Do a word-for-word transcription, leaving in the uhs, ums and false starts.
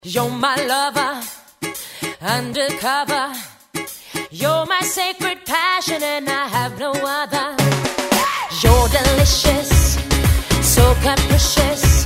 You're my lover, undercover. You're my sacred passion and I have no other. You're delicious, so capricious.